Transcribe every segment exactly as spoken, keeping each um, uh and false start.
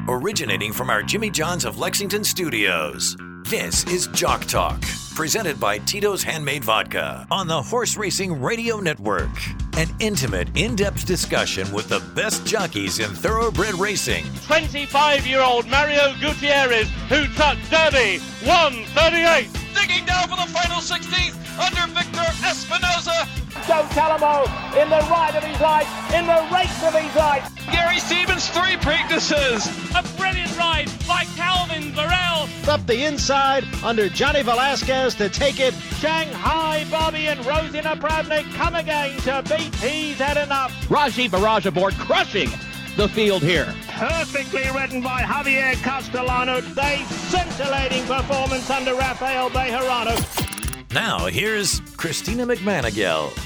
originating from our Jimmy John's of Lexington studios. This is Jock Talk, presented by Tito's Handmade Vodka on the Horse Racing Radio Network. An intimate, in-depth discussion with the best jockeys in thoroughbred racing. twenty-five-year-old Mario Gutierrez, who took Derby one thirty-eight. Digging down for the final sixteenth under Victor Espinoza. Joe Talamo in the ride of his life, in the race of his life. Gary Stevens, three Preaknesses. A brilliant ride by Calvin Varel. Up the inside under Johnny Velasquez to take it. Shanghai Bobby and Rosina Pravnik come again to beat He's Had Enough. Raji Barrage aboard, crushing the field here. Perfectly ridden by Javier Castellano. A scintillating performance under Rafael Bejarano. Now, here's Christina McManigal.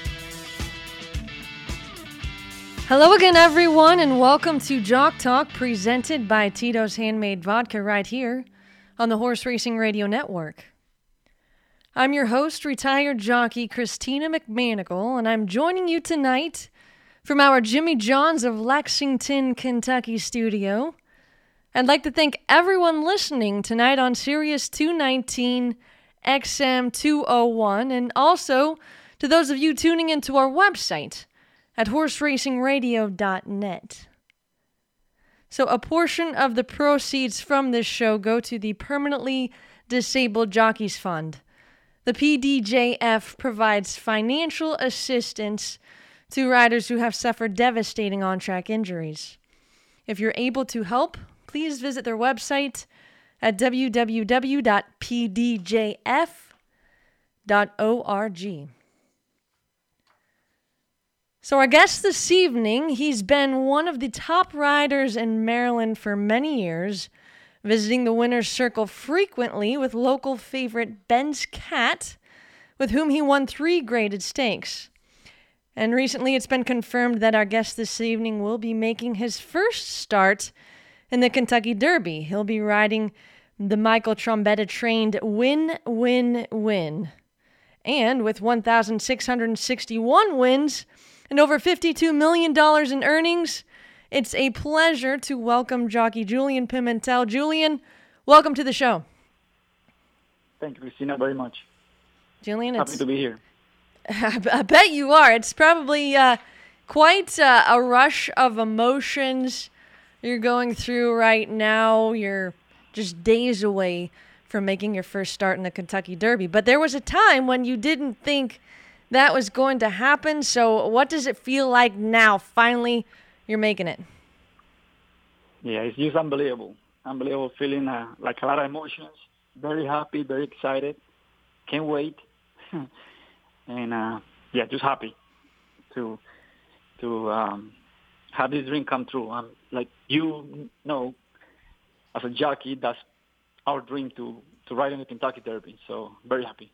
Hello again, everyone, and welcome to Jock Talk, presented by Tito's Handmade Vodka right here on the Horse Racing Radio Network. I'm your host, retired jockey Christina McManigal, and I'm joining you tonight from our Jimmy John's of Lexington, Kentucky studio. I'd like to thank everyone listening tonight on Sirius two nineteen X M two oh one, and also to those of you tuning into our website at horse racing radio dot net. So a portion of the proceeds from this show go to the Permanently Disabled Jockeys Fund. The P D J F provides financial assistance to riders who have suffered devastating on-track injuries. If you're able to help, please visit their website at w w w dot p d j f dot org. So our guest this evening, he's been one of the top riders in Maryland for many years, visiting the winner's circle frequently with local favorite Ben's Cat, with whom he won three graded stakes. And recently it's been confirmed that our guest this evening will be making his first start in the Kentucky Derby. He'll be riding the Michael Trombetta-trained Win, Win, Win. And with one thousand six hundred sixty-one wins and over fifty-two million dollars in earnings, it's a pleasure to welcome jockey Julian Pimentel. Julian, welcome to the show. Thank you, Christina, very much. Julian, happy it's, to be here. I bet you are. It's probably uh, quite uh, a rush of emotions you're going through right now. You're just days away from making your first start in the Kentucky Derby. But there was a time when you didn't think that was going to happen. So what does it feel like now? Finally, you're making it. Yeah, it's just unbelievable. Unbelievable feeling, uh, like a lot of emotions. Very happy, very excited. Can't wait. and, uh, yeah, just happy to to um, have this dream come true. Um, like you know, as a jockey, that's our dream to, to ride in the Kentucky Derby. So very happy.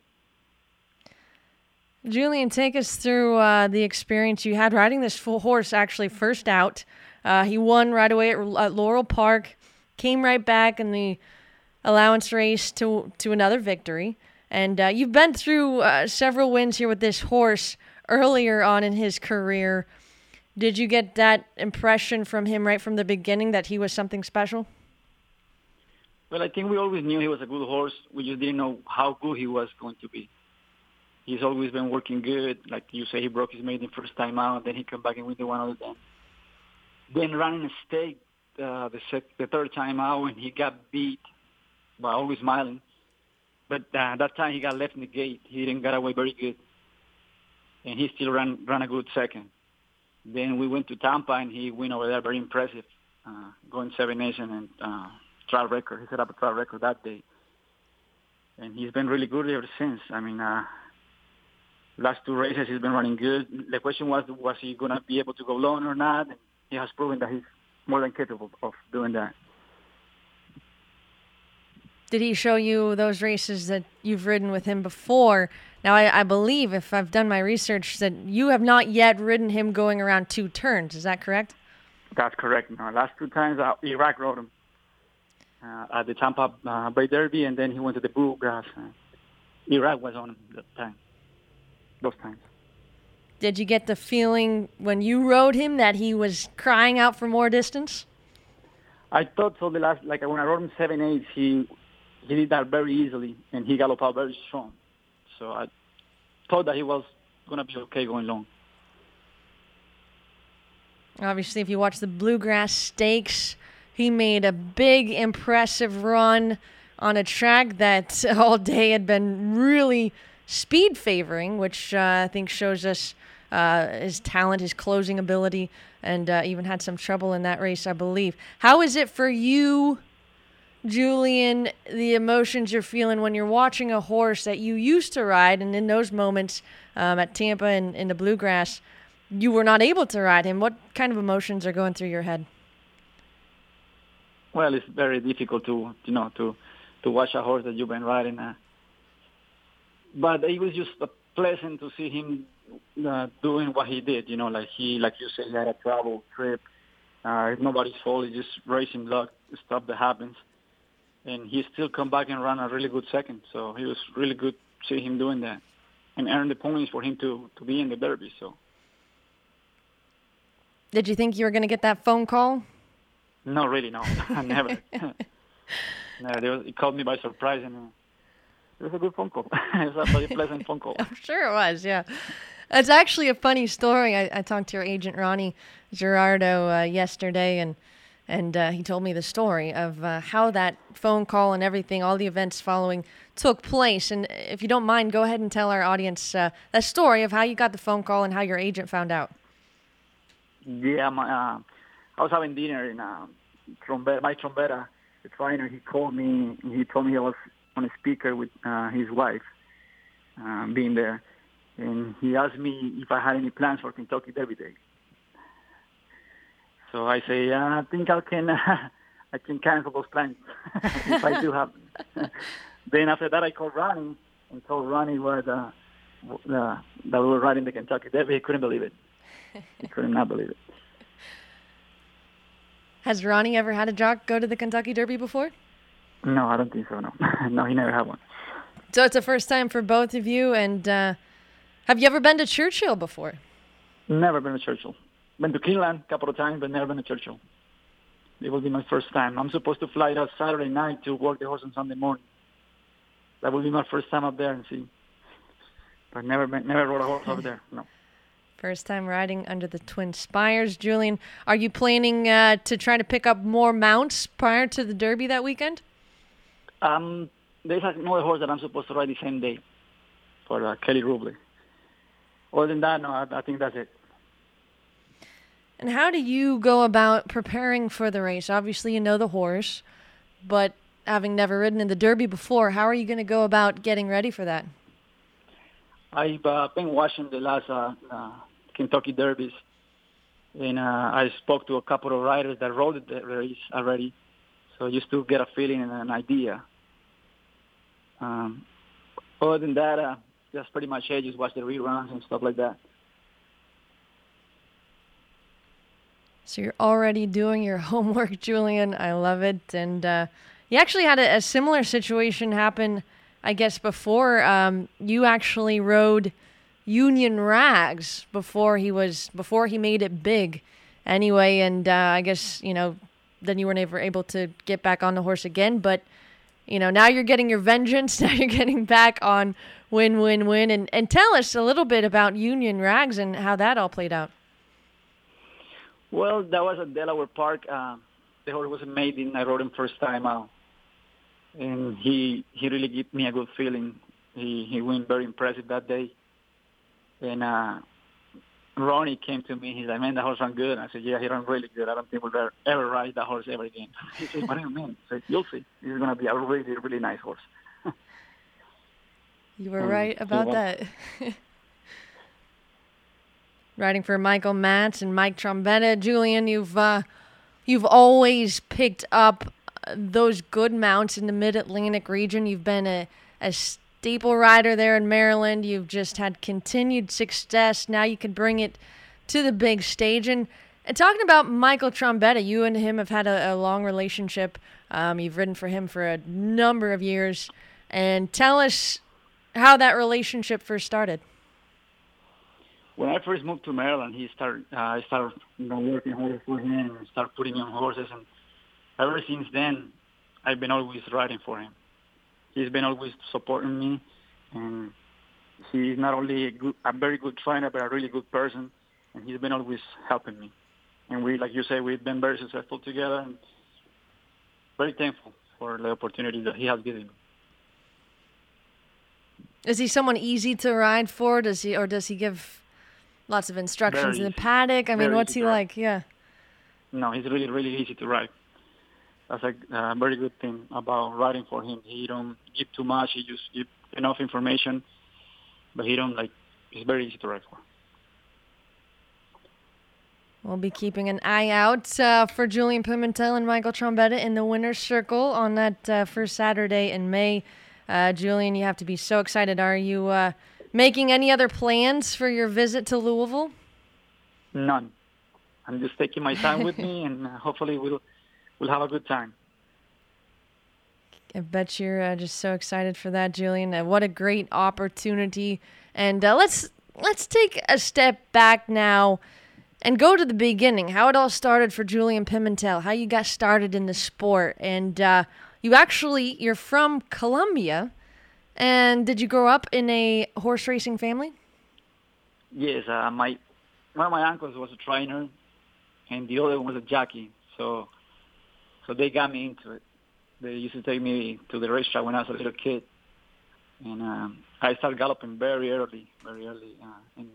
Julian, take us through uh, the experience you had riding this full horse actually first out. Uh, he won right away at, at Laurel Park, came right back in the allowance race to, to another victory. And uh, you've been through uh, several wins here with this horse earlier on in his career. Did you get that impression from him right from the beginning that he was something special? Well, I think we always knew he was a good horse. We just didn't know how good he was going to be. He's always been working good. Like you say, he broke his maiden first time out, then he came back and win the one other time. Then running a stake uh, the, sec- the third time out when he got beat by always smiling. But uh, that time he got left in the gate. He didn't get away very good. And he still ran, ran a good second. Then we went to Tampa, and he went over there, very impressive, uh, going seven nation and uh, trial record. He set up a trial record that day. And he's been really good ever since. I mean, uh, last two races he's been running good. The question was, was he going to be able to go long or not? And he has proven that he's more than capable of doing that. Did he show you those races that you've ridden with him before? Now, I, I believe, if I've done my research, that you have not yet ridden him going around two turns. Is that correct? That's correct. No, last two times, uh, Iraq rode him uh, at the Tampa uh, Bay Derby, and then he went to the Bluegrass. Uh, Iraq was on him that time, those times. Did you get the feeling when you rode him that he was crying out for more distance? I thought so. The last, like when I rode him seven eight, he he did that very easily, and he galloped out very strong. So I thought that he was gonna be okay going long. Obviously, if you watch the Bluegrass Stakes, he made a big, impressive run on a track that all day had been really speed favoring, which uh, I think shows us uh, his talent, his closing ability, and uh, even had some trouble in that race, I believe. How is it for you, Julian, the emotions you're feeling when you're watching a horse that you used to ride, and in those moments um, at Tampa and in the Bluegrass, you were not able to ride him? What kind of emotions are going through your head? Well, it's very difficult to, you know, to, to watch a horse that you've been riding. Uh, but it was just uh, pleasant to see him uh, doing what he did. You know, like he, like you said, he had a travel trip. Uh, it's nobody's fault. It's just racing luck, stuff that happens. And he still come back and run a really good second. So he was really good to see him doing that and earn the points for him to, to be in the Derby. So. Did you think you were going to get that phone call? No, really, no. Never. No, they was, it caught me by surprise, and uh, it was a good phone call. It was a very pleasant phone call. I'm sure it was, yeah. It's actually a funny story. I, I talked to your agent, Ronnie Gerardo, uh, yesterday, and and uh, he told me the story of uh, how that phone call and everything, all the events following, took place. And if you don't mind, go ahead and tell our audience uh, that story of how you got the phone call and how your agent found out. Yeah, my, uh, I was having dinner in uh, Trombetta, my Trombetta, the trainer. He called me. He told me he was on a speaker with uh, his wife, uh, being there, and he asked me if I had any plans for Kentucky Derby Day. So I say, uh, I think I can, uh, I can cancel those plans if I do have them. Then after that, I called Ronnie and told Ronnie what, uh, uh, that we were riding the Kentucky Derby. He couldn't believe it. He could not believe it. Has Ronnie ever had a jock go to the Kentucky Derby before? No, I don't think so, no. No, he never had one. So it's the first time for both of you, and uh, have you ever been to Churchill before? Never been to Churchill. Been to Keeneland a couple of times, but never been to Churchill. It will be my first time. I'm supposed to fly out Saturday night to work the horse on Sunday morning. That will be my first time up there and see. But never been, never rode a horse up there, no. First time riding under the Twin Spires. Julian, are you planning uh, to try to pick up more mounts prior to the Derby that weekend? Um, there's another horse that I'm supposed to ride the same day for uh, Kelly Rubley. Other than that, no, I, I think that's it. And how do you go about preparing for the race? Obviously, you know the horse, but having never ridden in the Derby before, how are you going to go about getting ready for that? I've uh, been watching the last uh, uh, Kentucky Derbies, and uh, I spoke to a couple of riders that rode the race already, so just to get a feeling and an idea. Um, other than that, uh, just pretty much it. Just watch the reruns and stuff like that. So you're already doing your homework, Julian. I love it. And uh, you actually had a, a similar situation happen, I guess, before. Um, you actually rode Union Rags before he was before he made it big, anyway. And uh, I guess you know then you weren't ever able to get back on the horse again. But you know now you're getting your vengeance. Now you're getting back on win, win, win. And and tell us a little bit about Union Rags and how that all played out. Well, that was at Delaware Park. Uh, the horse was amazing. I rode him first time out. And he he really gave me a good feeling. He he went very impressive that day. And uh, Ronnie came to me. He's like, man, that horse ran good. And I said, yeah, he ran really good. I don't think we'll ever, ever ride that horse ever again. He said, what do you mean? I said, you'll see. This is going to be a really, really nice horse. You were right about that. Riding for Michael Matz and Mike Trombetta. Julian, you've uh, you've always picked up those good mounts in the Mid-Atlantic region. You've been a, a staple rider there in Maryland. You've just had continued success. Now you can bring it to the big stage. And, and talking about Michael Trombetta, you and him have had a, a long relationship. Um, you've ridden for him for a number of years. And tell us how that relationship first started. When I first moved to Maryland, he started. Uh, I started, you know, working horses for him and started putting me on horses. And ever since then, I've been always riding for him. He's been always supporting me, and he's not only a, good, a very good trainer, but a really good person, and he's been always helping me. And we, like you say, we've been very successful together, and very thankful for the opportunity that he has given me. Is he someone easy to ride for? Does he, or does he give lots of instructions Very in the easy. paddock? I mean, Very what's easy he to ride. like? Yeah. No, he's really, really easy to ride. That's a uh, very good thing about riding for him. He don't give too much. He just give enough information, but he don't like. He's very easy to ride for. We'll be keeping an eye out uh, for Julian Pimentel and Michael Trombetta in the winner's circle on that uh, first Saturday in May. Uh, Julian, you have to be so excited. Are you uh, making any other plans for your visit to Louisville? None. I'm just taking my time with me, and uh, hopefully we'll we'll have a good time. I bet you're uh, just so excited for that, Julian. Uh, what a great opportunity! And uh, let's let's take a step back now and go to the beginning. How it all started for Julian Pimentel. How you got started in the sport, and uh, you actually you're from Colombia. And did you grow up in a horse racing family? Yes, uh, my one of my uncles was a trainer, and the other one was a jockey. So, so they got me into it. They used to take me to the racetrack when I was a little kid, and um, I started galloping very early, very early. Uh, and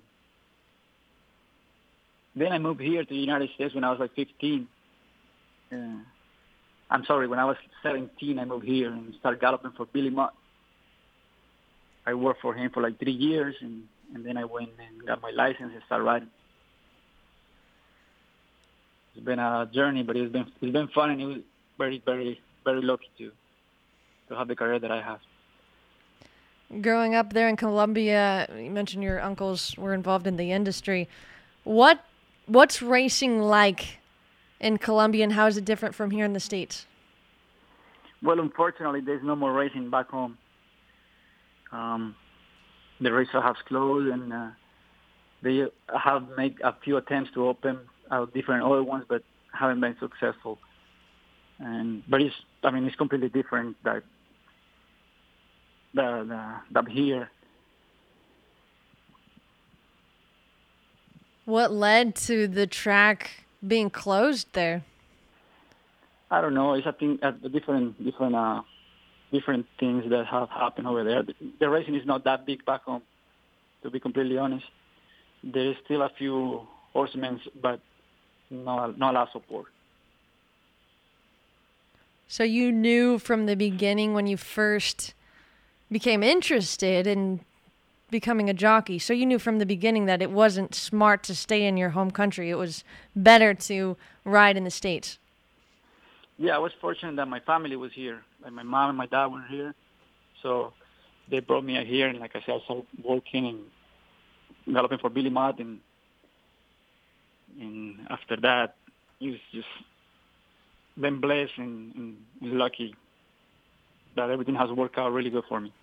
then I moved here to the United States when I was like fifteen. Uh, I'm sorry, when I was seventeen, I moved here and started galloping for Billy Mott. I worked for him for like three years, and, and then I went and got my license and started riding. It's been a journey, but it's been it's been fun, and it was very, very, very lucky to to have the career that I have. Growing up there in Colombia, you mentioned your uncles were involved in the industry. What what's racing like in Colombia, and how is it different from here in the States? Well, unfortunately, there's no more racing back home. Um, the racetrack has closed, and uh, they have made a few attempts to open uh, different other ones, but haven't been successful. And but it's, I mean, it's completely different that the the, the here. What led to the track being closed there? I don't know. It's I think uh, different different uh, different things that have happened over there. The, the racing is not that big back home, to be completely honest. There is still a few horsemen, but not not a lot of support. So you knew from the beginning when you first became interested in becoming a jockey. So you knew from the beginning that it wasn't smart to stay in your home country. It was better to ride in the States. Yeah, I was fortunate that my family was here. Like my mom and my dad were here. So they brought me here, and like I said, I started working and galloping for Billy Mott, and, and after that, it was just been blessed and, and lucky that everything has worked out really good for me.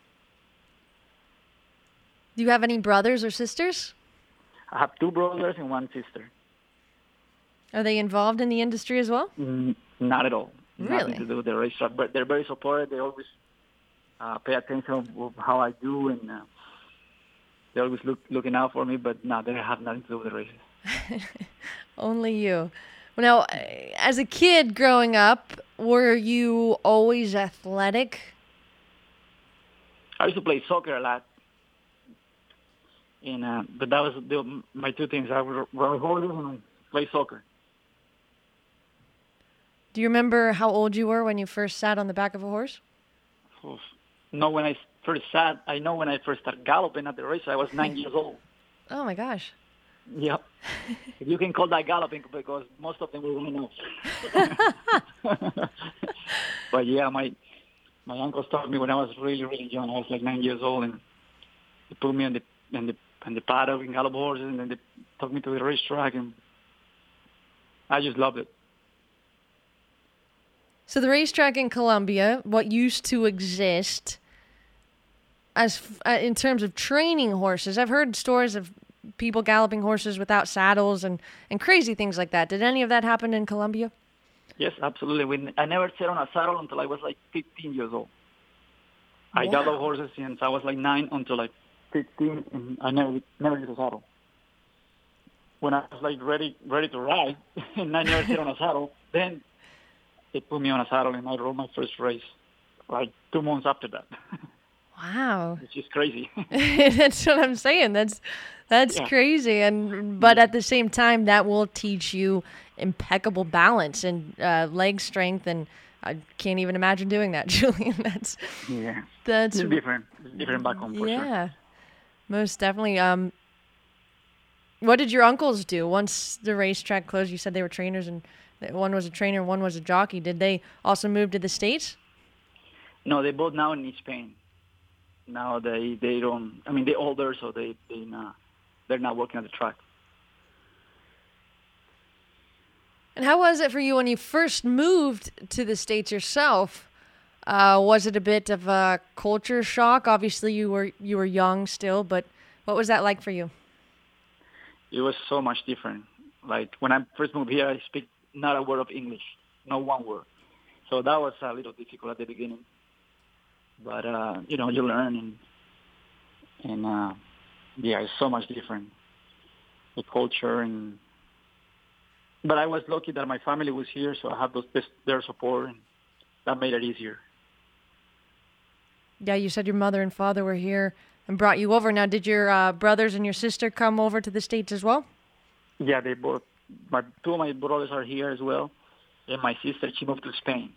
Do you have any brothers or sisters? I have two brothers and one sister. Are they involved in the industry as well? Mm, not at all. Really? Nothing to do with the racetrack, but they're very supportive. They always uh, pay attention of how I do, and uh, they always look looking out for me. But no, they have nothing to do with the races. Only you. Now, as a kid growing up, were you always athletic? I used to play soccer a lot, and uh, but that was the, my two things. I would ride horses and play soccer. Do you remember how old you were when you first sat on the back of a horse? No, when I first sat, I know when I first started galloping at the race, I was nine years old. Oh, my gosh. Yep. If you can call that galloping, because most of them were running off. But yeah, my my uncle taught me when I was really, really young. I was like nine years old, and they put me on the on the on the paddock and gallop horses, and then they took me to the racetrack, and I just loved it. So the racetrack in Colombia, what used to exist as uh, in terms of training horses, I've heard stories of people galloping horses without saddles and, and crazy things like that. Did any of that happen in Colombia? Yes, absolutely. We, I never sat on a saddle until I was like fifteen years old. I Wow. got the horses since I was like nine until like fifteen, and I never never used a saddle. When I was like ready ready to ride, and I never sit on a saddle, then they put me on a saddle, and I rode my first race like two months after that, Wow. which is crazy. That's what I'm saying. That's that's Yeah. crazy. And but at the same time, that will teach you impeccable balance and uh, leg strength. And I can't even imagine doing that, Julian. That's Yeah, that's it's different. It's different back home for sure. yeah, most definitely. Um, what did your uncles do once the racetrack closed? You said they were trainers, and one was a trainer, one was a jockey. Did they also move to the States? No, they both now in Spain. Now they they don't. I mean, they're older, so they they not, they're not working at the track. And how was it for you when you first moved to the States yourself? Uh, was it a bit of a culture shock? Obviously, you were you were young still, but what was that like for you? It was so much different. Like when I first moved here, I speak not a word of English, not one word. So that was a little difficult at the beginning. But uh, you know, you learn, and and uh, yeah, it's so much different, the culture. And but I was lucky that my family was here, so I had those their support, and that made it easier. Yeah, you said your mother and father were here and brought you over. Now, did your uh, brothers and your sister come over to the States as well? Yeah, they both. My two of my brothers are here as well, and my sister, she moved to Spain.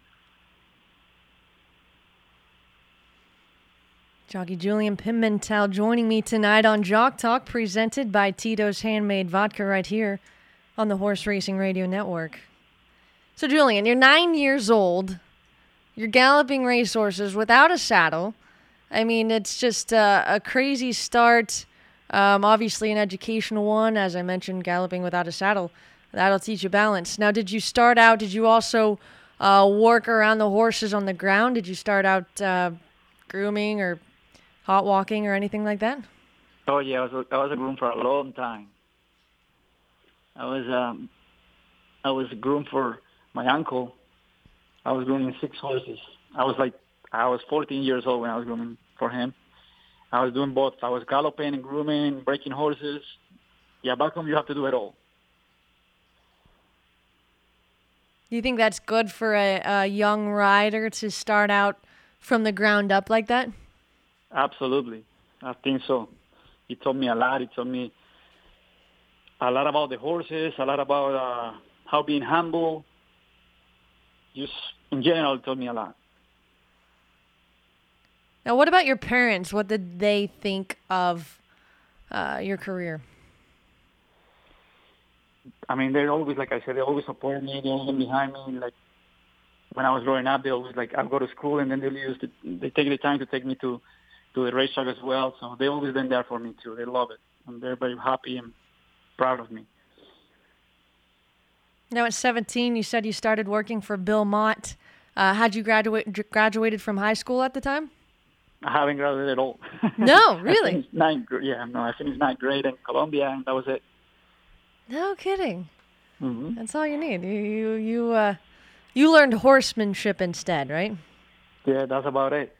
Jockey Julian Pimentel joining me tonight on Jock Talk, presented by Tito's Handmade Vodka right here on the Horse Racing Radio Network. So, Julian, you're nine years old. You're galloping racehorses without a saddle. I mean, it's just uh, a crazy start. Um, obviously, an educational one, as I mentioned, galloping without a saddle. That'll teach you balance. Now, did you start out, did you also uh, work around the horses on the ground? Did you start out uh, grooming or hot walking or anything like that? Oh yeah, I was a, I was a groom for a long time. I was um, I was a groom for my uncle. I was grooming six horses. I was like I was fourteen years old when I was grooming for him. I was doing both. I was galloping and grooming, breaking horses. Yeah, back home you have to do it all. Do you think that's good for a, a young rider to start out from the ground up like that? Absolutely. I think so. He taught me a lot. He taught me a lot about the horses, a lot about uh, how being humble. Just in general, it taught me a lot. Now, what about your parents? What did they think of uh, your career? I mean, they're always, like I said, they always supported me. They're always behind me. Like, when I was growing up, they always, like, I'll go to school, and then they use the, they take the time to take me to, to the racetrack as well. So they've always been there for me, too. They love it. And they're very happy and proud of me. Now, at seventeen, you said you started working for Bill Mott. Uh, had you graduate, graduated from high school at the time? I haven't graduated at all. No, really? I finished ninth, yeah, no, I finished ninth grade in Colombia, and that was it. No kidding. Mm-hmm. That's all you need. You you you, uh, you learned horsemanship instead, right? Yeah, that's about it.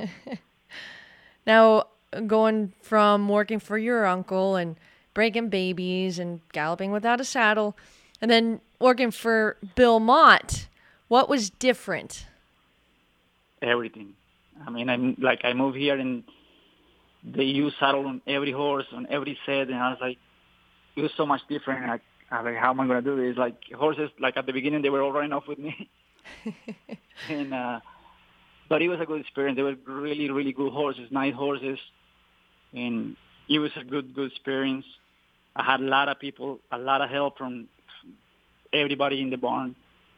Now, going from working for your uncle and breaking babies and galloping without a saddle, and then working for Bill Mott, what was different? Everything. I mean, I'm like I moved here and they use saddle on every horse, on every set, and I was like, it was so much different. Like, I was like, how am I going to do this? Like horses, like at the beginning, they were all running off with me, and uh, but it was a good experience. They were really, really good horses, nice horses, and it was a good, good experience. I had a lot of people, a lot of help from everybody in the barn.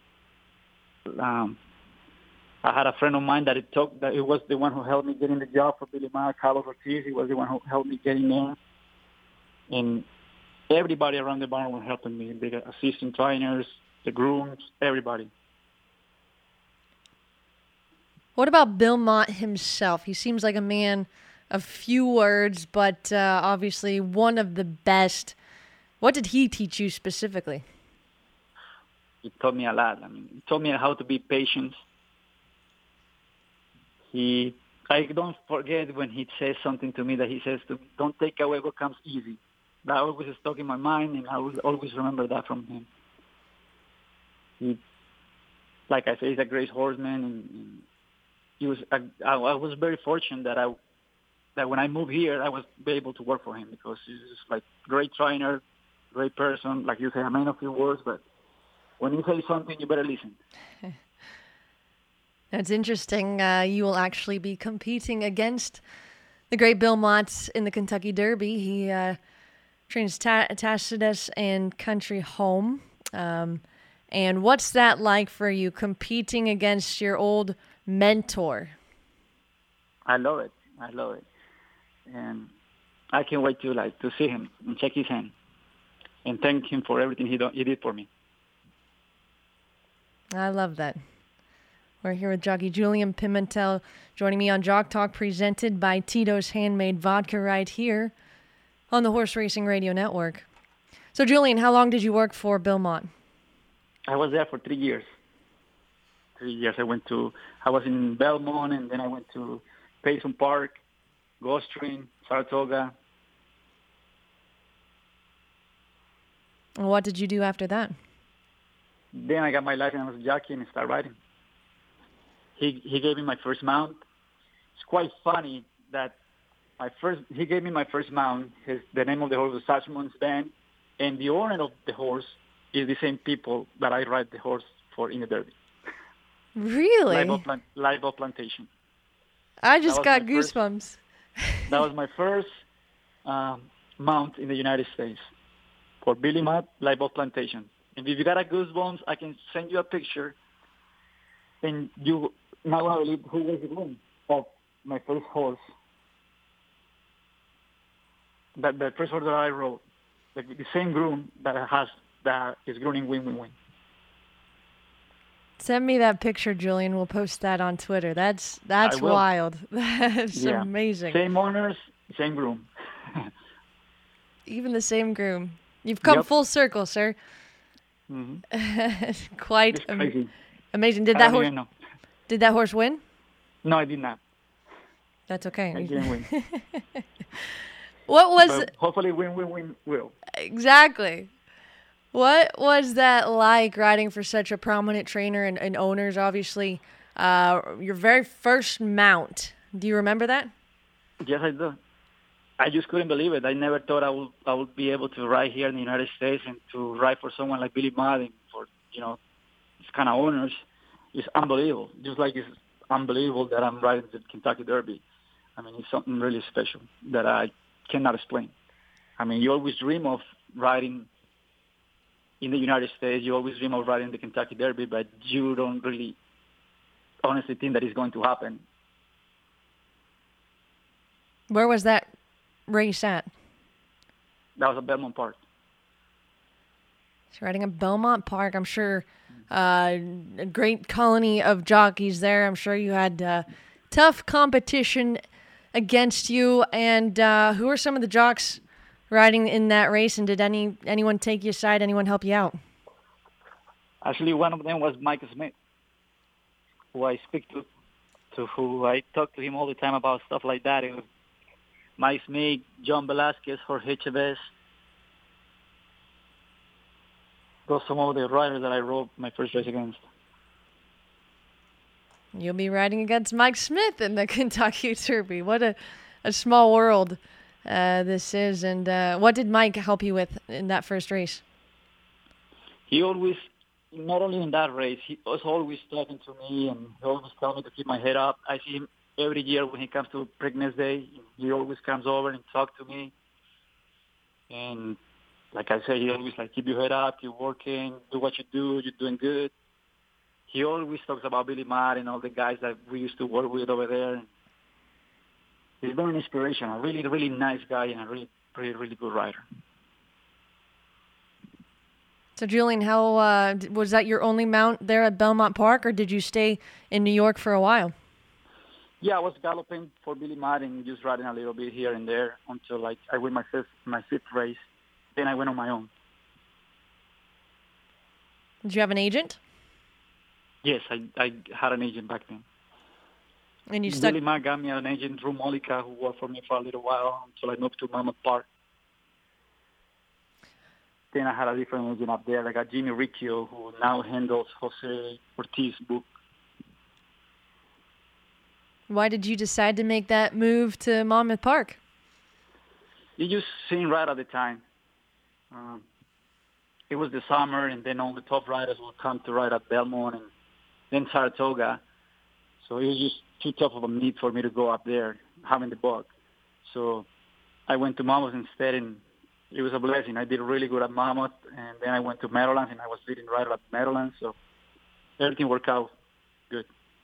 Um, I had a friend of mine that it took, that it was the one who helped me getting the job for Billy Mott, Carlos Ortiz. He was the one who helped me getting there. And everybody around the barn was helping me, the assistant trainers, the grooms, everybody. What about Bill Mott himself? He seems like a man of few words, but uh, obviously one of the best. What did he teach you specifically? he taught me a lot. I mean, he taught me how to be patient. He, I don't forget when he says something to me that he says to me, don't take away what comes easy. That always stuck in my mind, and I will always remember that from him. He, like I say, he's a great horseman, and, and he was. I, I was very fortunate that I, that when I moved here, I was able to work for him because he's just like great trainer, great person. Like you say, a man of few words, but when you say something, you better listen. That's interesting. Uh, you will actually be competing against the great Bill Mott in the Kentucky Derby. He uh, trains Ta- Tacitus and Country Home. Um, and what's that like for you, competing against your old mentor? I love it. I love it. And I can't wait to like to see him and shake his hand and thank him for everything he, do- he did for me. I love that. We're here with jockey Julian Pimentel, joining me on Jock Talk, presented by Tito's Handmade Vodka, right here on the Horse Racing Radio Network. So, Julian, how long did you work for Bill Mott? I was there for three years. Three years. I went to, I was in Belmont, and then I went to Payson Park, Gulfstream, Saratoga. And what did you do after that? Then I got my license as a jockey and started riding. He he gave me my first mount. It's quite funny that my first he gave me my first mount. His the name of the horse was Satchmon's Band, and the owner of the horse is the same people that I ride the horse for in the Derby. Really? Live Oak, Plant, Live Oak Plantation. I just got First, goosebumps. that was my first um, mount in the United States for Billy Mott, Live Oak Plantation. And if you got a goosebumps, I can send you a picture, and you not gonna believe who was the groom of my first horse. That the first horse that I rode, the, the same groom that has that is grooming Win Win Win. Send me that picture, Julian. We'll post that on Twitter. That's that's wild. That's yeah. amazing. Same owners, same groom. Even the same groom. You've come yep. full circle, sir. Mm-hmm. Quite am- amazing. Did I that horse? Know. Did that horse win? No, I did not. That's okay. I didn't win. What was? But hopefully, win, win, win will. Exactly. What was that like riding for such a prominent trainer and, and owners? Obviously, uh, your very first mount. Do you remember that? Yes, I do. I just couldn't believe it. I never thought I would I would be able to ride here in the United States and to ride for someone like Billy Mott and for you know this kind of owners. It's unbelievable. Just like it's unbelievable that I'm riding the Kentucky Derby. I mean, it's something really special that I cannot explain. I mean, you always dream of riding in the United States. You always dream of riding the Kentucky Derby, but you don't really honestly think that it's going to happen. Where was that race at? That was at Belmont Park. He's riding at Belmont Park. I'm sure uh, a great colony of jockeys there. I'm sure you had uh, tough competition against you. And uh, who are some of the jocks riding in that race? And did any anyone take you aside? Anyone help you out? Actually, one of them was Mike Smith, who I speak to, to who I talk to him all the time about stuff like that. It was Mike Smith, John Velasquez, Jorge Chavez. Those are some of the riders that I rode my first race against. You'll be riding against Mike Smith in the Kentucky Derby. What a, a small world uh, this is. And uh, what did Mike help you with in that first race? He always, not only in that race, he was always talking to me and he always tells me to keep my head up. I see him every year when he comes to Preakness Day. He always comes over and talks to me. And like I say, he always like, keep your head up, keep working, do what you do, you're doing good. He always talks about Billy Mott and all the guys that we used to work with over there. He's very inspirational, a really, really nice guy and a really, really, really good rider. So, Julian, how uh, was that your only mount there at Belmont Park, or did you stay in New York for a while? Yeah, I was galloping for Billy Mott and just riding a little bit here and there until like I win my fifth, my fifth race. Then I went on my own. Did you have an agent? Yes, I, I had an agent back then. And you stuck... Willie Mack got me an agent, Drew Mollica, who worked for me for a little while until I moved to Monmouth Park. Then I had a different agent up there. I got Jimmy Riccio, who now handles Jose Ortiz's book. Why did you decide to make that move to Monmouth Park? It just seemed right at the time. Um, it was the summer, and then all the top riders would come to ride at Belmont and then Saratoga. So it was just too tough of a meet for me to go up there, having the book. So I went to Monmouth instead, and it was a blessing. I did really good at Monmouth, and then I went to Meadowlands, and I was leading rider at Meadowlands. So everything worked out good.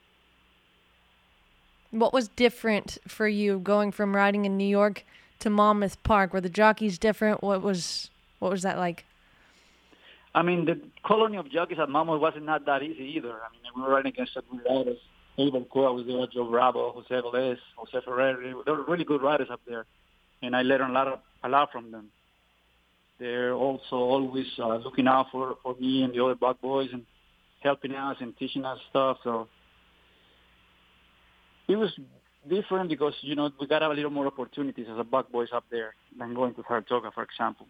What was different for you going from riding in New York to Monmouth Park? Were the jockeys different? What was what was that like? I mean, the colony of jockeys at Monmouth wasn't not that easy either. I mean, we were riding against good riders. Abel Coa was there, Joe Bravo, Jose Velez, Jose Ferreri. They were really good riders up there, and I learned a lot, of, a lot from them. They're also always uh, looking out for, for me and the other Buck boys and helping us and teaching us stuff. So it was different because, you know, we got a little more opportunities as a Buck boys up there than going to Saratoga, for example.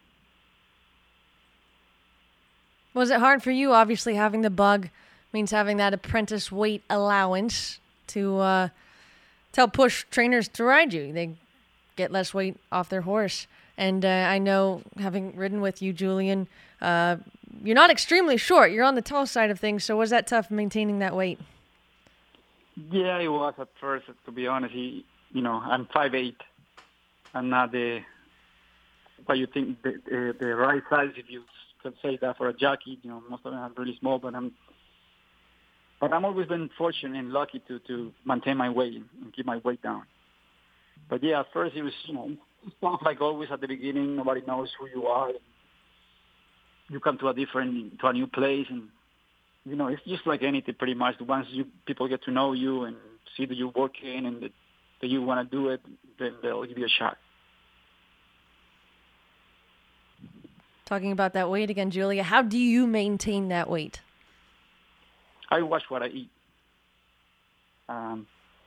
Was it hard for you, obviously, having the bug means having that apprentice weight allowance to, uh, to help push trainers to ride you? They get less weight off their horse. And uh, I know, having ridden with you, Julian, uh, you're not extremely short. You're on the tall side of things. So was that tough maintaining that weight? Yeah, it was at first, to be honest. He, you know, I'm five eight. I'm not the, what you think, the, the, the right size, if you can say that for a jockey. You know, most of them are really small, but I'm But I'm always been fortunate and lucky to, to maintain my weight and keep my weight down. But yeah, at first it was, you know, stuff like always at the beginning. Nobody knows who you are. You come to a different, to a new place, and you know, it's just like anything pretty much. Once you people get to know you and see that you're working and that, that you want to do it, then they'll give you a shot. Talking about that weight again, Julia, how do you maintain that weight? I watch what I eat. Um,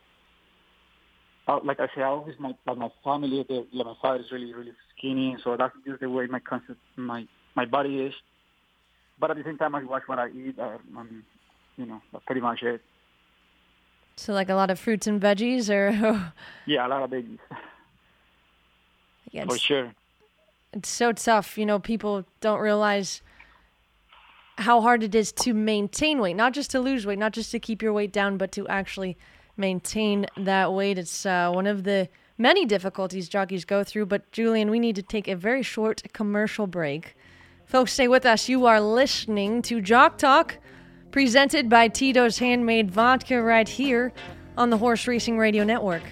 I, like I say, I always my like my family, the, like my father is really really skinny, so that's just the way my concept, my my body is. But at the same time, I watch what I eat. Uh, um, you know, that's pretty much it. So, like a lot of fruits and veggies, or yeah, a lot of veggies. Yeah, for sure. It's so tough. You know, people don't realize how hard it is to maintain weight, not just to lose weight, not just to keep your weight down, but to actually maintain that weight. It's uh, one of the many difficulties jockeys go through. But Julian, we need to take a very short commercial break. Folks, stay with us. You are listening to Jock Talk, presented by Tito's Handmade Vodka right here on the Horse Racing Radio Network.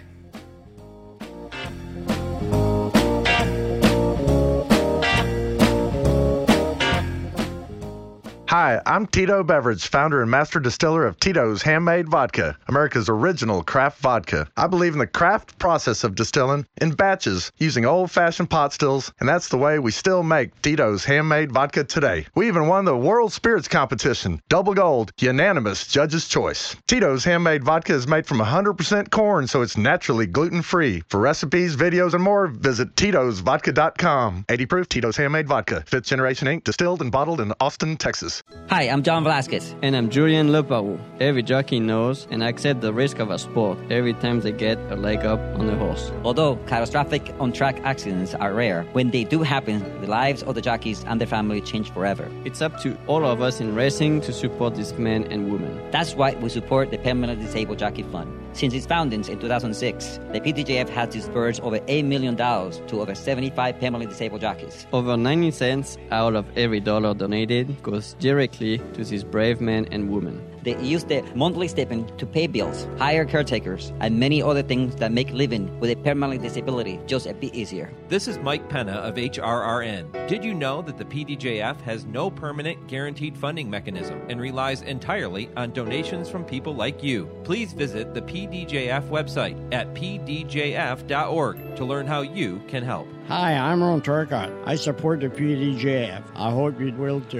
Hi, I'm Tito Beverage, founder and master distiller of Tito's Handmade Vodka, America's original craft vodka. I believe in the craft process of distilling in batches using old-fashioned pot stills, and that's the way we still make Tito's Handmade Vodka today. We even won the World Spirits Competition, double gold, unanimous judge's choice. Tito's Handmade Vodka is made from one hundred percent corn, so it's naturally gluten-free. For recipes, videos, and more, visit Titos Vodka dot com. eighty proof Tito's Handmade Vodka, fifth Generation Incorporated, distilled and bottled in Austin, Texas. Hi, I'm John Velasquez. And I'm Julian Lupau. Every jockey knows and accepts the risk of a sport every time they get a leg up on the horse. Although catastrophic on-track accidents are rare, when they do happen, the lives of the jockeys and their family change forever. It's up to all of us in racing to support these men and women. That's why we support the Permanently Disabled Jockey Fund. Since its founding in two thousand six, the P D J F has disbursed over eight million dollars to over seventy-five permanently disabled jockeys. Over ninety cents out of every dollar donated goes directly to these brave men and women. They use their monthly stipend to pay bills, hire caretakers, and many other things that make living with a permanent disability just a bit easier. This is Mike Penna of H R R N. Did you know that the P D J F has no permanent guaranteed funding mechanism and relies entirely on donations from people like you? Please visit the P D J F website at p d j f dot org to learn how you can help. Hi, I'm Ron Turcott. I support the P D J F. I hope you will too.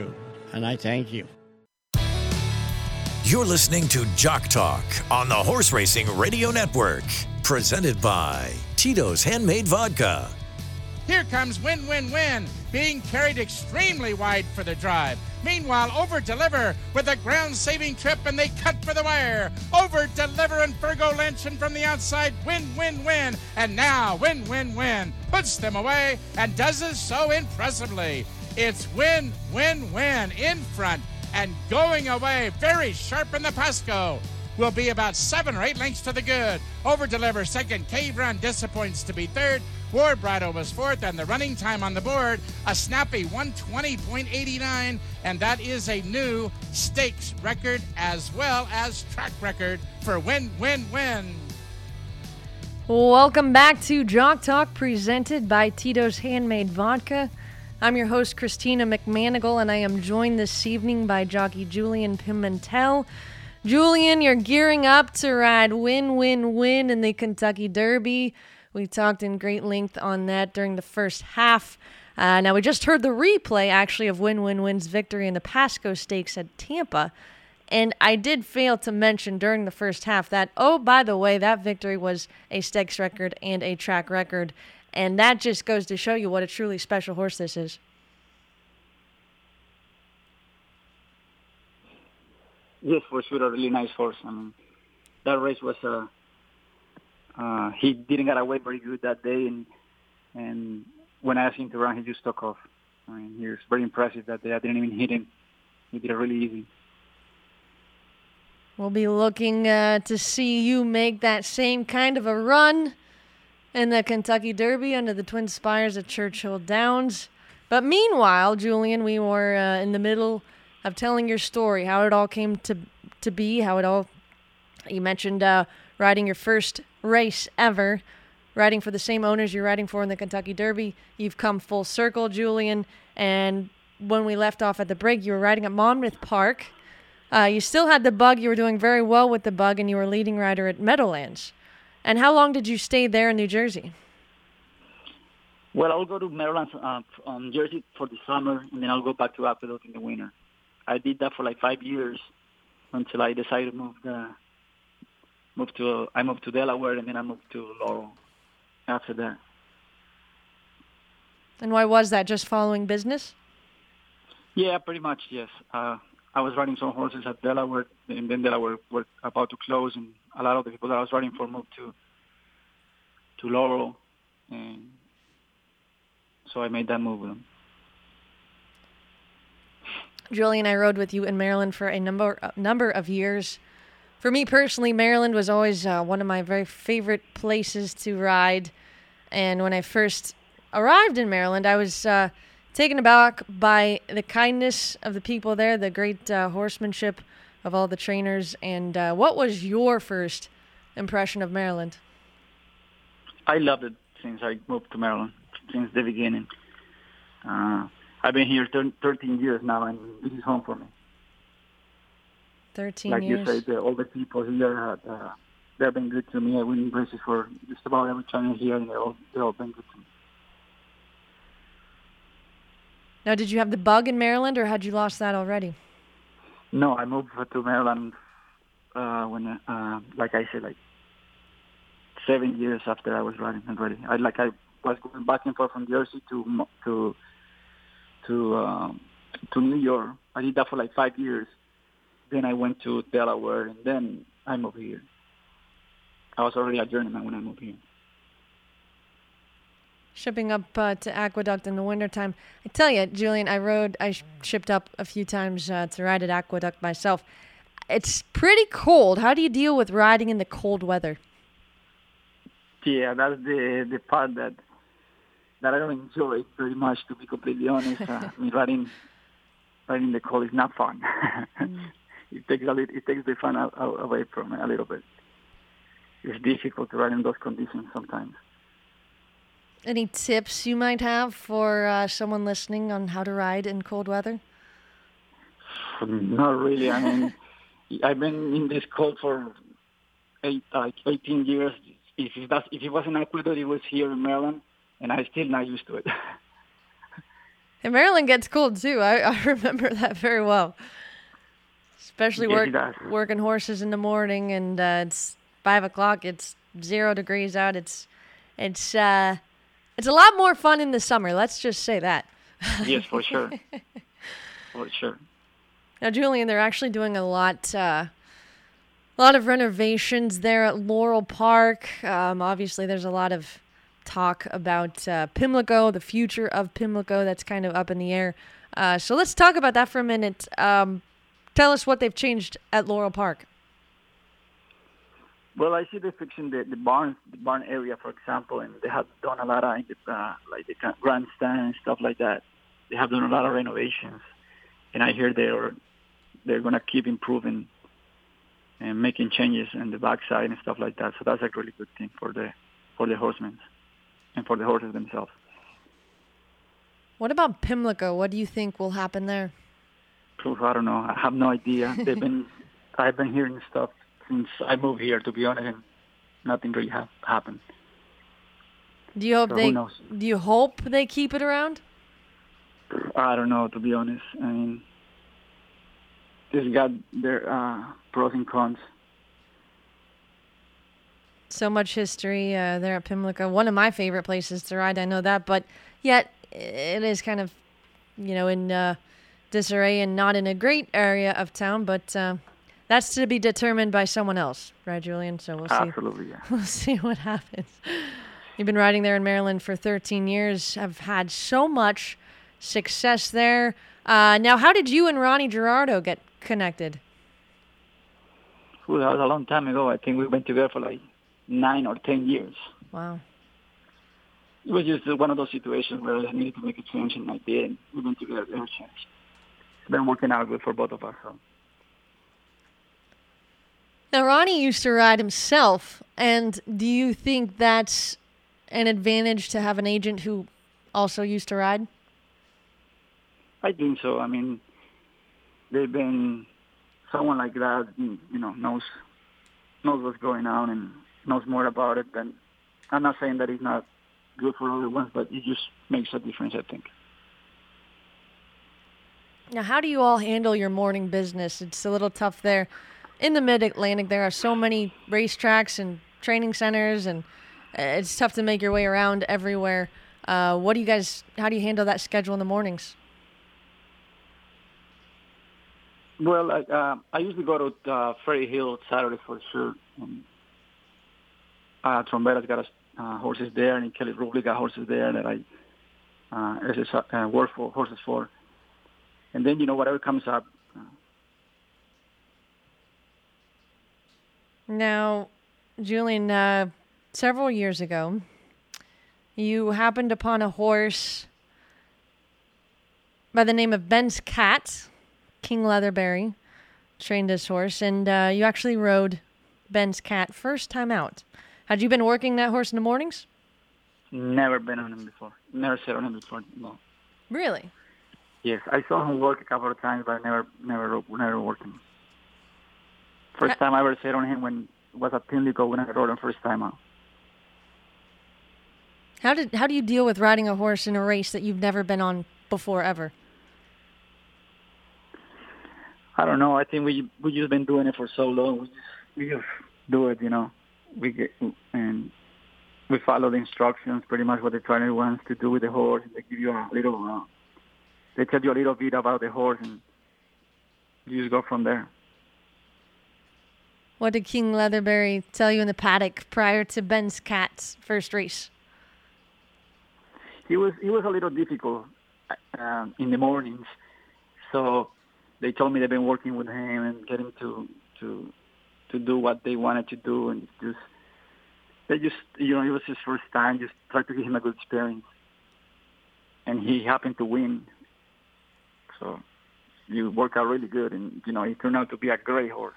and I thank you. You're listening to Jock Talk on the Horse Racing Radio Network, presented by Tito's Handmade Vodka. Here comes Win Win Win, being carried extremely wide for the drive. Meanwhile, over-deliver with a ground-saving trip, and they cut for the wire. Over-deliver and Virgo Lynch, and from the outside, Win Win Win. And now, Win Win Win puts them away and does it so impressively. It's Win Win Win in front and going away very sharp in the Pasco. Will be about seven or eight lengths to the good. Over-deliver second. Cave Run disappoints to be third. War Bridle was fourth, and the running time on the board, a snappy one twenty point eight nine, and that is a new stakes record as well as track record for Win Win Win. Welcome back to Jock Talk, presented by Tito's Handmade Vodka. I'm your host, Christina McManigal, and I am joined this evening by jockey Julian Pimentel. Julian, you're gearing up to ride Win Win Win in the Kentucky Derby. We talked in great length on that during the first half. Uh, now, we just heard the replay, actually, of Win Win Win's victory in the Pasco Stakes at Tampa. And I did fail to mention during the first half that, oh, by the way, that victory was a stakes record and a track record. And that just goes to show you what a truly special horse this is. Yes, for sure, a really nice horse. I mean, that race was a... Uh, uh, he didn't get away very good that day, and and when I asked him to run, he just took off. I mean, he was very impressive that day. I didn't even hit him. He did it really easy. We'll be looking uh, to see you make that same kind of a run in the Kentucky Derby under the twin spires at Churchill Downs. But meanwhile, Julian, we were uh, in the middle of telling your story, how it all came to to be, how it all, you mentioned uh, riding your first race ever, riding for the same owners you're riding for in the Kentucky Derby. You've come full circle, Julian, and when we left off at the break, you were riding at Monmouth Park. Uh, you still had the bug. You were doing very well with the bug, and you were leading rider at Meadowlands. And how long did you stay there in New Jersey? Well, I'll go to Maryland, uh, um, Jersey for the summer, and then I'll go back to Aqueduct in the winter. I did that for like five years until I decided to move the, move to. I moved to Delaware, and then I moved to Laurel after that. And why was that? Just following business? Yeah, pretty much, yes. Uh, I was riding some horses at Delaware, and then Delaware were about to close, and a lot of the people that I was riding for moved to to Laurel, and so I made that move with them. Julian, I rode with you in Maryland for a number a number of years. For me personally, Maryland was always uh, one of my very favorite places to ride. And when I first arrived in Maryland, I was uh, taken aback by the kindness of the people there, the great uh, horsemanship of all the trainers. And uh, what was your first impression of Maryland? I loved it since I moved to Maryland, since the beginning. Uh, I've been here thirteen years now, and this is home for me. thirteen like years. Like you said, the, all the people here, uh, they've been good to me. I win races for just about every trainer here, and they've all, they've all been good to me. Now, did you have the bug in Maryland, or had you lost that already? No, I moved to Maryland uh, when, uh, like I said, like seven years after I was riding already. I like I was going back and forth from Jersey to to to um, to New York. I did that for like five years. Then I went to Delaware, and then I moved here. I was already a journeyman when I moved here. Shipping up uh, to Aqueduct in the wintertime. I tell you, Julian, I rode, I sh- shipped up a few times uh, to ride at Aqueduct myself. It's pretty cold. How do you deal with riding in the cold weather? Yeah, that's the the part that that I don't enjoy very much, to be completely honest. Uh, I mean, riding riding in the cold is not fun. mm. It takes a little, it takes the fun out, out, away from it a little bit. It's difficult to ride in those conditions sometimes. Any tips you might have for uh, someone listening on how to ride in cold weather? Not really. I mean, I've been in this cold for eight, like eighteen years. If it, was, if it was in Aqueduct, it was here in Maryland, and I'm still not used to it. And Maryland gets cold too. I, I remember that very well. Especially Yes, work, it does. working horses in the morning, and uh, it's five o'clock. It's zero degrees out. It's it's uh, it's a lot more fun in the summer. Let's just say that. Yes, for sure. For sure. Now, Julian, they're actually doing a lot, uh, a lot of renovations there at Laurel Park. Um, obviously, there's a lot of talk about uh, Pimlico, the future of Pimlico. That's kind of up in the air. Uh, so let's talk about that for a minute. Um, tell us what they've changed at Laurel Park. Well, I see they're fixing the, the barn the barn area, for example, and they have done a lot of uh, like the grandstand and stuff like that. They have done a lot of renovations, and I hear they're they're gonna keep improving and making changes in the backside and stuff like that. So that's a really good thing for the for the horsemen and for the horses themselves. What about Pimlico? What do you think will happen there? Oof, I don't know. I have no idea. They've been I've been hearing stuff since I moved here, to be honest, and nothing really ha- happened. Do you hope So they? who knows? Do you hope they keep it around? I don't know, to be honest. I mean, it's got their uh, pros and cons. So much history uh, there at Pimlico. One of my favorite places to ride, I know that, but yet it is kind of, you know, in uh, disarray and not in a great area of town, but uh, that's to be determined by someone else, right, Julian? So we'll see. Absolutely, yeah. We'll see what happens. You've been riding there in Maryland for thirteen years. Have had so much success there. Uh, now, how did you and Ronnie Gerardo get connected? Well, that was a long time ago. I think we went together for like nine or ten years. Wow. It was just one of those situations where I needed to make a change, and I did. And we went together ever since. It's been working out good for both of us. So. Now, Ronnie used to ride himself, and do you think that's an advantage to have an agent who also used to ride? I think so. I mean, they've been someone like that, you know, knows knows what's going on and knows more about it. Than I'm not saying that it's not good for other ones, but it just makes a difference, I think. Now, how do you all handle your morning business? It's a little tough there. In the Mid-Atlantic, there are so many racetracks and training centers, and it's tough to make your way around everywhere. Uh, what do you guys, how do you handle that schedule in the mornings? Well, I, uh, I usually go to uh, Ferry Hill Saturday for sure. And, uh, Trombetta's got uh, horses there, and Kelly Rubley got horses there that I uh, uh, work for horses for. And then, you know, whatever comes up. Uh, Now, Julian, uh, several years ago, you happened upon a horse by the name of Ben's Cat. King Leatherberry trained his horse, and uh, you actually rode Ben's Cat first time out. Had you been working that horse in the mornings? Never been on him before. Never sat on him before, no. Really? Yes, I saw him work a couple of times, but I never, never, never worked him. First time I ever sat on him when was at Pimlico when I rode him first time out. How did how do you deal with riding a horse in a race that you've never been on before ever? I don't know. I think we we just been doing it for so long. We just we just do it, you know. We get and we follow the instructions, pretty much what the trainer wants to do with the horse. They give you a little, uh, they tell you a little bit about the horse, and you just go from there. What did King Leatherberry tell you in the paddock prior to Ben's Cat's first race? He was he was a little difficult um, in the mornings, so they told me they've been working with him and getting to to to do what they wanted to do, and just they just you know it was his first time. Just try to give him a good experience, and he happened to win. So you work out really good, and you know he turned out to be a great horse.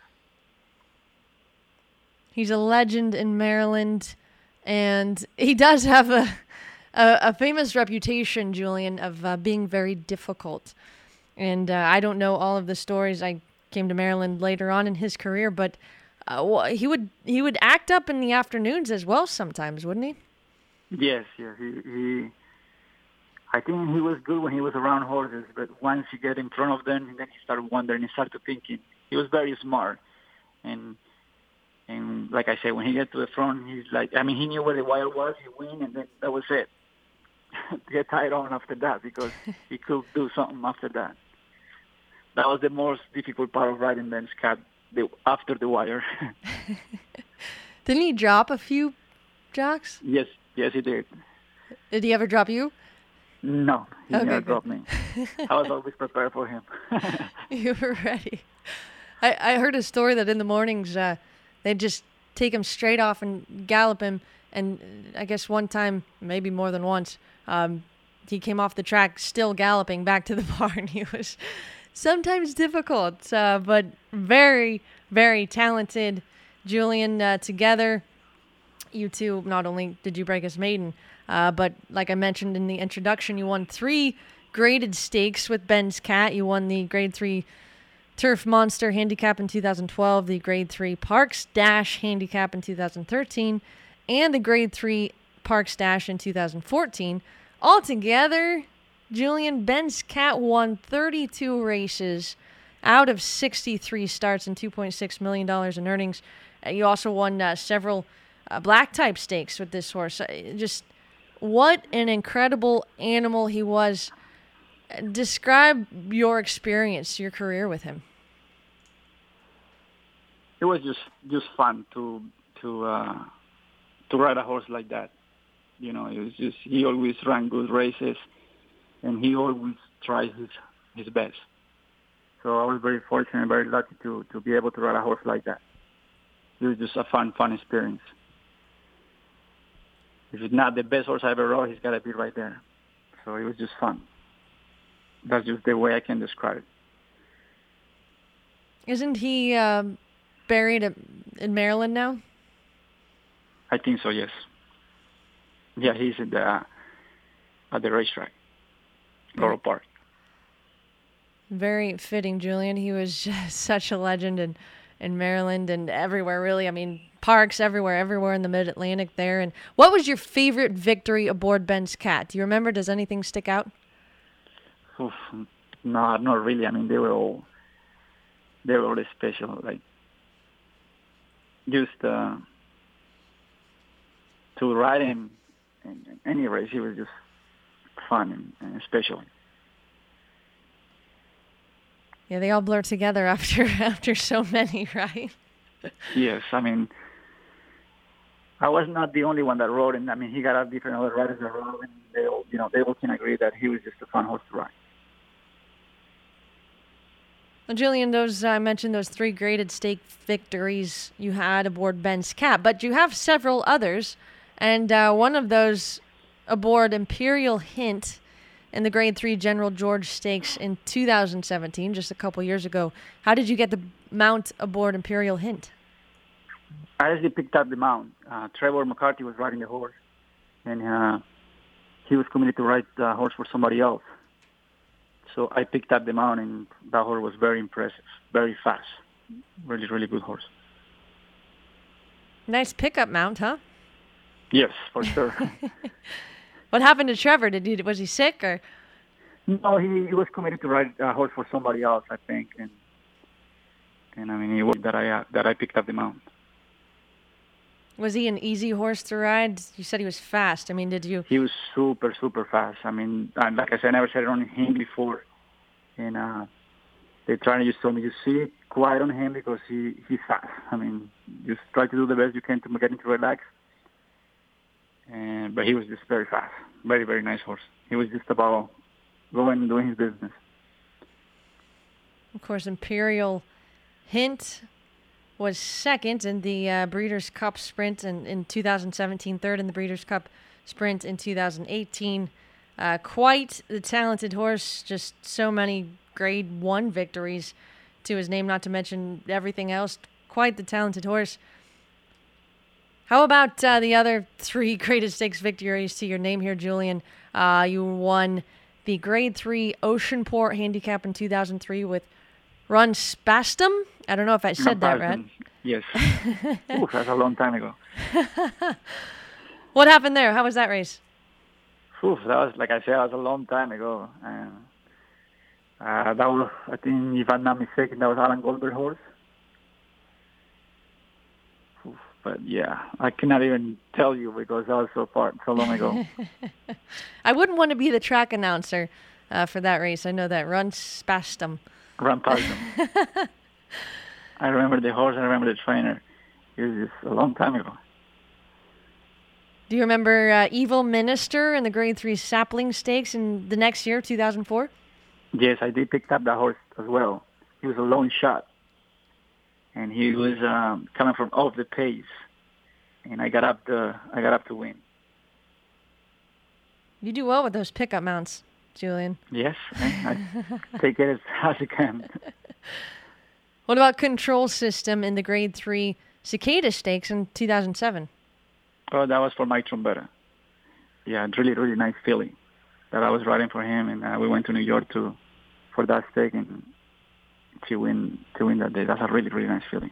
He's a legend in Maryland, and he does have a a, a famous reputation, Julian, of uh, being very difficult. And uh, I don't know all of the stories. I came to Maryland later on in his career, but uh, well, he would he would act up in the afternoons as well sometimes, wouldn't he? Yes, yes. He, he I think he was good when he was around horses, but once you get in front of them, then he started wondering, he started thinking. He was very smart. And, and like I said, when he get to the front, he's like, I mean, he knew where the wire was, he win, and then that was it. Get tied on after that because he could do something after that. That was the most difficult part of riding Ben's Cat, the, after the wire. Didn't he drop a few jocks? Yes, yes, he did. Did he ever drop you? No, he okay, never good. dropped me. I was always prepared for him. You were ready. I, I heard a story that in the mornings uh, they'd just take him straight off and gallop him. And I guess one time, maybe more than once, um, he came off the track still galloping back to the barn. He was sometimes difficult, uh, but very, very talented. Julian, uh, together, you two, not only did you break as maiden, uh, but like I mentioned in the introduction, you won three graded stakes with Ben's Cat. You won the Grade three Turf Monster Handicap in two thousand twelve, the Grade three Parks Dash Handicap in two thousand thirteen, and the Grade three Parks Dash in two thousand fourteen. Altogether, Julian, Ben's Cat won thirty-two races out of sixty-three starts and two point six million dollars in earnings. Uh, you also won uh, several uh, black-type stakes with this horse. Uh, just what an incredible animal he was. Describe your experience, your career with him. It was just, just fun to to uh, to ride a horse like that. You know, it was just he always ran good races, and he always tried his his best. So I was very fortunate, very lucky to to be able to ride a horse like that. It was just a fun, fun experience. If it's not the best horse I ever rode, he's got to be right there. So it was just fun. That's just the way I can describe it. Isn't he uh, buried at, in Maryland now? I think so, yes. Yeah, he's at the, at the racetrack, Laurel Park. Very fitting, Julian. He was just such a legend in, in Maryland and everywhere, really. I mean, parks everywhere, everywhere in the Mid-Atlantic there. And what was your favorite victory aboard Ben's Cat? Do you remember? Does anything stick out? Oof, no, not really. I mean, they were all they were all special. Like just uh, to ride him in any race, it was just fun and, and special. Yeah, they all blur together after after so many, right? Yes, I mean, I was not the only one that rode him. I mean, he got a different other riders that rode him, and they all, you know, they all can agree that he was just a fun horse to ride. Well, Julian, those uh, I mentioned those three graded stake victories you had aboard Ben's Cat, but you have several others, and uh, one of those aboard Imperial Hint in the Grade three General George Stakes in two thousand seventeen, just a couple years ago. How did you get the mount aboard Imperial Hint? I actually picked up the mount. Uh, Trevor McCarthy was riding the horse, and uh, he was committed to ride the horse for somebody else. So I picked up the mount, and that horse was very impressive, very fast. Really, really good horse. Nice pickup mount, huh? Yes, for sure. What happened to Trevor? Did he was he sick or? No, he, he was committed to ride a horse for somebody else, I think, and and I mean, it was that I uh, that I picked up the mount. Was he an easy horse to ride? You said he was fast. I mean, did you? He was super, super fast. I mean, and like I said, I never said it on him before, and uh, the trainer just told me, just sit quiet on him because he he's fast. I mean, just try to do the best you can to get him to relax. And but he was just very fast, very, very nice horse. He was just about going and doing his business. Of course, Imperial Hint was second in the uh, Breeders' Cup Sprint in, in two thousand seventeen, third in the Breeders' Cup Sprint in two thousand eighteen. Uh, quite the talented horse, just so many Grade one victories to his name, not to mention everything else. Quite the talented horse. How about uh, the other three Graded Stakes victories to your name here, Julian? Uh, you won the Grade three Oceanport Handicap in two thousand three with Ron Spastum. I don't know if I said that right. Yes. Ooh, that's a long time ago. What happened there? How was that race? Oof, that was, like I said, that was a long time ago. And uh, that was, I think, if I'm not mistaken, that was Alan Goldberg horse. Oof, but yeah, I cannot even tell you because that was so far, so long ago. I wouldn't want to be the track announcer uh, for that race. I know that. Run past them. Run past them. I remember the horse. I remember the trainer. It was just a long time ago. Do you remember uh, Evil Minister in the Grade three Sapling Stakes in the next year, two thousand four? Yes, I did pick up that horse as well. He was a long shot. And he was um, coming from off the pace. And I got up to, I got up to win. You do well with those pickup mounts, Julian. Yes, I, I take it as, as I can. What about Control System in the Grade three Cicada Stakes in two thousand seven? Oh, that was for Mike Trombetta. Yeah, really, really nice filly that I was riding for him, and uh, we went to New York to for that stake and to win to win that day. That's a really, really nice filly.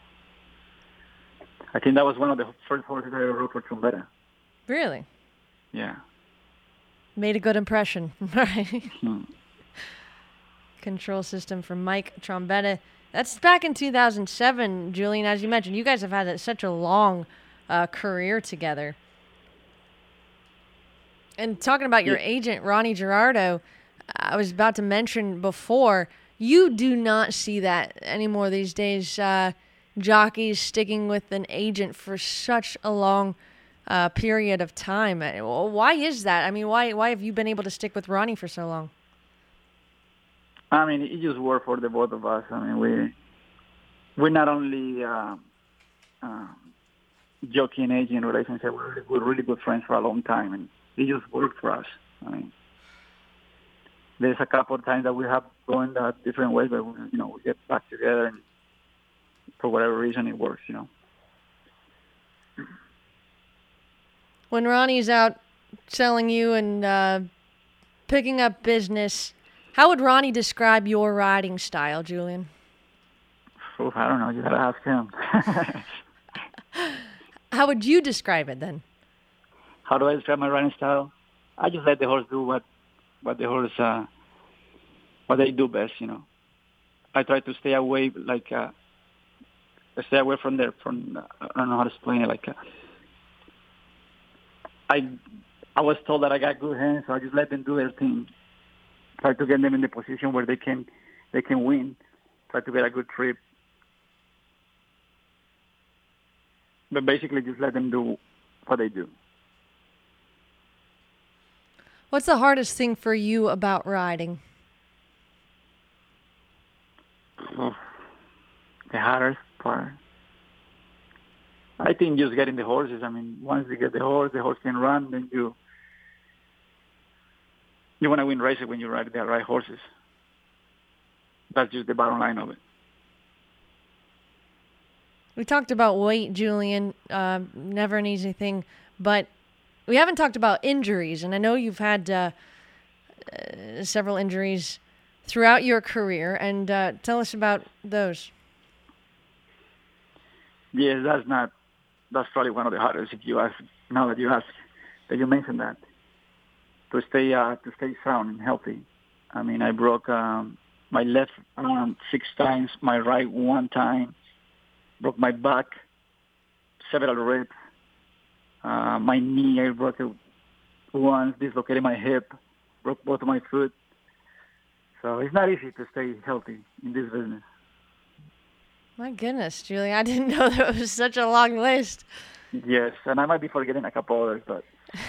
I think that was one of the first horses I ever rode for Trombetta. Really? Yeah. Made a good impression, right? Hmm. Control System from Mike Trombetta. That's back in two thousand seven, Julian. As you mentioned, you guys have had such a long uh, career together. And talking about your yeah. agent, Ronnie Gerardo, I was about to mention before, you do not see that anymore these days. Uh, jockeys sticking with an agent for such a long uh, period of time. Why is that? I mean, why why have you been able to stick with Ronnie for so long? I mean, it just worked for the both of us. I mean, we we're not only uh, uh, jockey and agent relationship. We're really good, really good friends for a long time, and it just worked for us. I mean, there's a couple of times that we have gone uh, different ways, but we, you know, we get back together, and for whatever reason, it works. You know. When Ronnie's out selling you and uh, picking up business, how would Ronnie describe your riding style, Julian? Oh, I don't know. You gotta ask him. How would you describe it then? How do I describe my riding style? I just let the horse do what, what the horse, uh, what they do best. You know, I try to stay away, like, uh, stay away from there. From uh, I don't know how to explain it. Like, uh, I, I was told that I got good hands, so I just let them do their thing. Try to get them in the position where they can, they can win. Try to get a good trip. But basically, just let them do what they do. What's the hardest thing for you about riding? Oh, the hardest part, I think, just getting the horses. I mean, once you get the horse, the horse can run, then you you want to win races when you ride the right horses. That's just the bottom line of it. We talked about weight, Julian, uh, never an easy thing, but we haven't talked about injuries, and I know you've had uh, uh, several injuries throughout your career, and uh, tell us about those. Yes, that's not, that's probably one of the hardest, if you ask, now that you ask, that you mentioned that, to stay, uh, to stay sound and healthy. I mean, I broke um, my left arm six times, my right one time, broke my back, several ribs. Uh, my knee, I broke it once, dislocated my hip, broke both of my foot. So it's not easy to stay healthy in this business. My goodness, Julie, I didn't know that was such a long list. Yes, and I might be forgetting a couple others, but...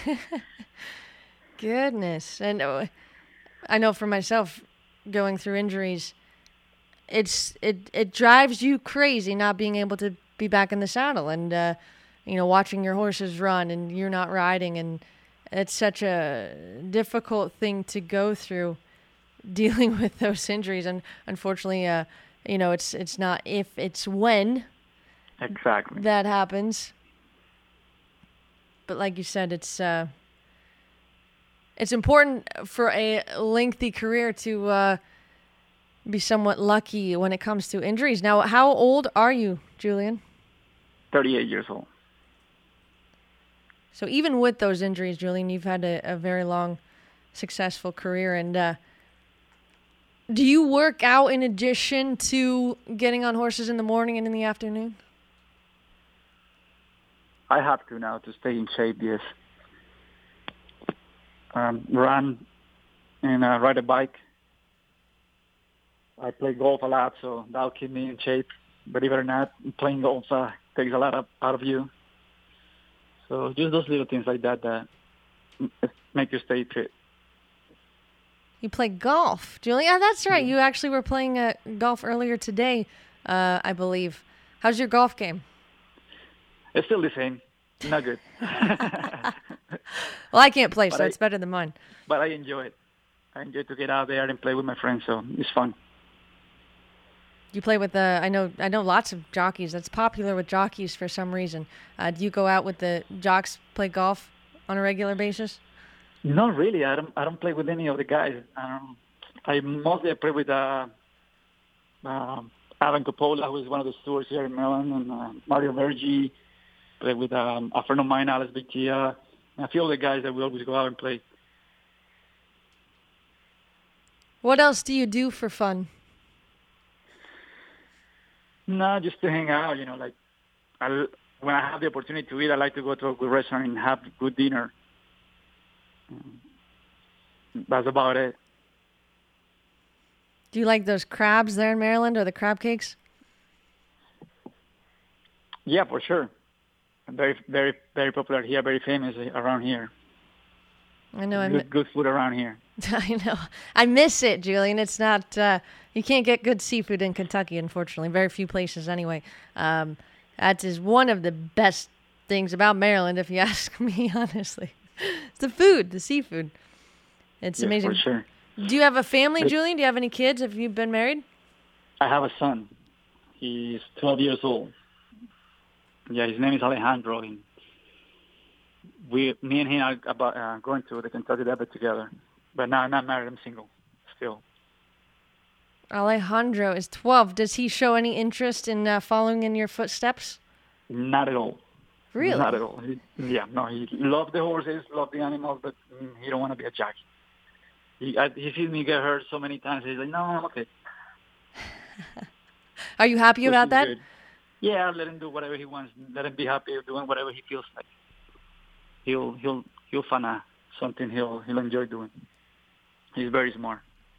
Goodness. And uh, I know for myself, going through injuries, it's it it drives you crazy not being able to be back in the saddle and uh, you know, watching your horses run and you're not riding, and it's such a difficult thing to go through, dealing with those injuries. And unfortunately, uh, you know, it's it's not if, it's when exactly that happens. But like you said, it's uh, it's important for a lengthy career to uh, be somewhat lucky when it comes to injuries. Now, how old are you, Julian? thirty-eight years old. So even with those injuries, Julian, you've had a, a very long, successful career. And uh, do you work out in addition to getting on horses in the morning and in the afternoon? I have to now to stay in shape, yes. Um, run and uh, ride a bike. I play golf a lot, so that'll keep me in shape. Believe it or not, playing golf uh, takes a lot of, out of you. So just those little things like that that make you stay fit. You play golf, Julian? Yeah, that's right. You actually were playing uh, golf earlier today, uh, I believe. How's your golf game? It's still the same. Not good. Well, I can't play, but so I, it's better than mine. But I enjoy it. I enjoy to get out there and play with my friends, so it's fun. You play with the, I know I know lots of jockeys. That's popular with jockeys for some reason. Uh, do you go out with the jocks, play golf on a regular basis? Not really. I don't I don't play with any of the guys. Um, I mostly play with uh, uh, Alan Coppola, who is one of the stewards here in Maryland, and uh, Mario Vergi. Play with um, a friend of mine, Alex Victia, and a few of the guys that we always go out and play. What else do you do for fun? No, just to hang out, you know, like I, when I have the opportunity to eat, I like to go to a good restaurant and have good dinner. That's about it. Do you like those crabs there in Maryland or the crab cakes? Yeah, for sure. Very, very, very popular here, very famous around here. I know. Good, I'm... good food around here. I know. I miss it, Julian. It's not, uh, you can't get good seafood in Kentucky, unfortunately. Very few places anyway. Um, that is one of the best things about Maryland, if you ask me, honestly. It's the food, the seafood. It's yeah, amazing. For sure. Do you have a family, Julian? Do you have any kids? Have you been married? I have a son. He's twelve years old. Yeah, his name is Alejandro. And we, me and him are about, uh, going to the Kentucky Derby together. But now I'm not married. I'm single still. Alejandro is twelve. Does he show any interest in uh, following in your footsteps? Not at all. Really? Not at all. He, yeah, no, he loves the horses, loves the animals, but mm, he don't want to be a jockey. He, I, he sees me get hurt so many times. He's like, no, I'm okay. Are you happy Which about is that? Good. Yeah, let him do whatever he wants. Let him be happy doing whatever he feels like. He'll he'll he'll find uh, something he'll he'll enjoy doing. He's very smart.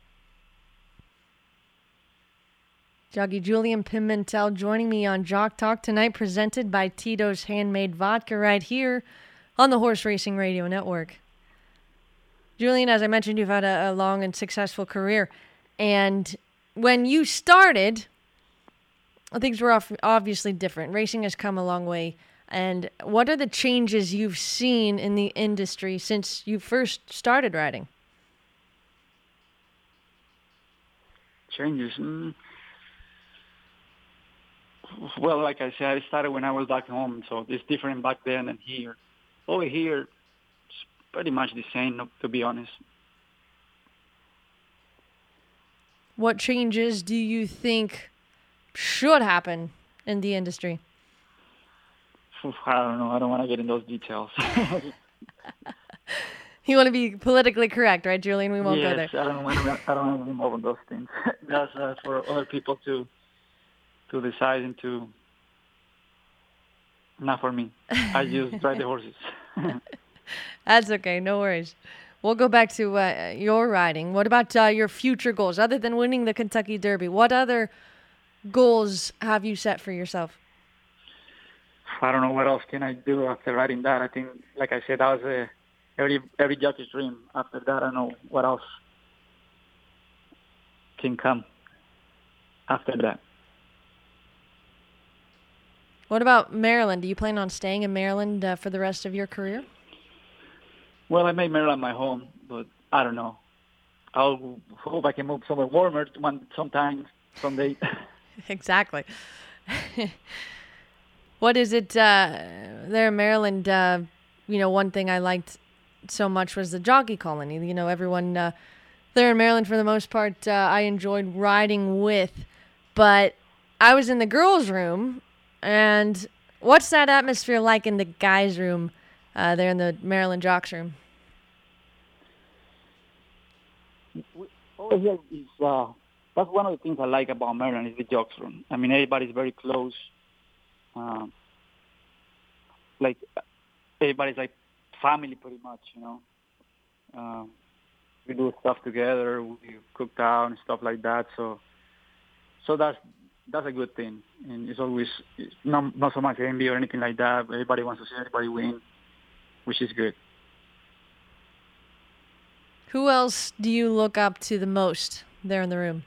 Jockey Julian Pimentel joining me on Jock Talk tonight, presented by Tito's Handmade Vodka right here on the Horse Racing Radio Network. Julian, as I mentioned, you've had a, a long and successful career. And when you started, things were obviously different. Racing has come a long way. And what are the changes you've seen in the industry since you first started riding? Changes? Mm. Well, like I said, I started when I was back home, so it's different back then than here. Over here, it's pretty much the same, to be honest. What changes do you think should happen in the industry? I don't know. I don't want to get in those details. You want to be politically correct, right, Julian? We won't yes, go there. I don't want to. I don't want to be involved in those things. That's uh, for other people to to decide and to. Not for me. I just ride the horses. That's okay. No worries. We'll go back to uh, your riding. What about uh, your future goals? Other than winning the Kentucky Derby, what other goals have you set for yourself? I don't know what else can I do after riding that. I think, like I said, that was a, every every jockey's dream. After that, I don't know what else can come after that. What about Maryland? Do you plan on staying in Maryland uh, for the rest of your career? Well, I made Maryland my home, but I don't know. I'll hope I can move somewhere warmer one sometime, someday. Exactly. What is it uh, there in Maryland? Uh, you know, one thing I liked so much was the jockey colony. You know, everyone uh, there in Maryland, for the most part, uh, I enjoyed riding with. But I was in the girls' room, and what's that atmosphere like in the guys' room uh, there in the Maryland Jocks room? Over here is uh, that's one of the things I like about Maryland is the Jocks room. I mean, everybody's very close. Um, like everybody's like family, pretty much. You know, uh, we do stuff together. We cook out and stuff like that. So, so that's that's a good thing. And it's always it's not not so much envy or anything like that. Everybody wants to see everybody win, which is good. Who else do you look up to the most there in the room?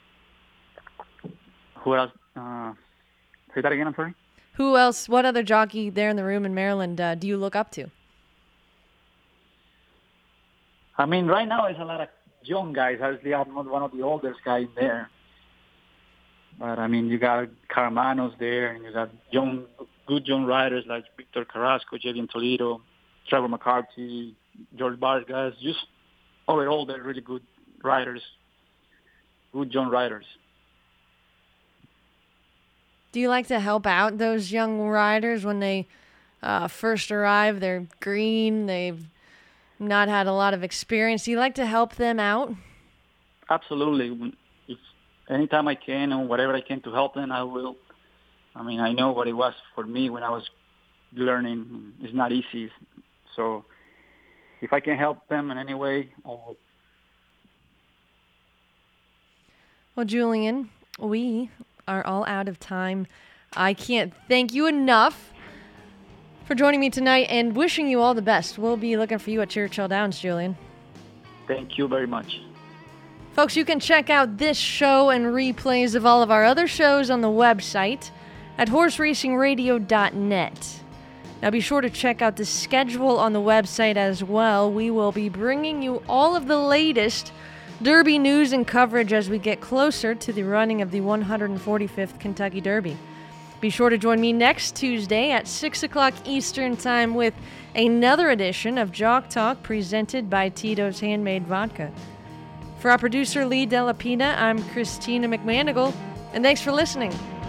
Who else? Uh, say that again, I'm sorry? Who else, what other jockey there in the room in Maryland uh, do you look up to? I mean, right now it's a lot of young guys. Obviously, I'm not one of the oldest guys there. But, I mean, you got Caramanos there, and you got young, good young riders like Victor Carrasco, Javier Toledo, Trevor McCarthy, George Vargas, just overall, they're really good riders, good young riders. Do you like to help out those young riders when they uh, first arrive? They're green, they've not had a lot of experience. Do you like to help them out? Absolutely. If anytime I can and whatever I can to help them, I will. I mean, I know what it was for me when I was learning. It's not easy. So if I can help them in any way, I will. Well, Julian, we are all out of time. I can't thank you enough for joining me tonight and wishing you all the best. We'll be looking for you at Churchill Downs, Julian. Thank you very much. Folks, you can check out this show and replays of all of our other shows on the website at horse racing radio dot net. Now be sure to check out the schedule on the website as well. We will be bringing you all of the latest Derby news and coverage as we get closer to the running of the one hundred forty-fifth Kentucky Derby. Be sure to join me next Tuesday at six o'clock Eastern Time with another edition of Jock Talk presented by Tito's Handmade Vodka. For our producer Lee Della Pina, I'm Christina McManigal, and thanks for listening.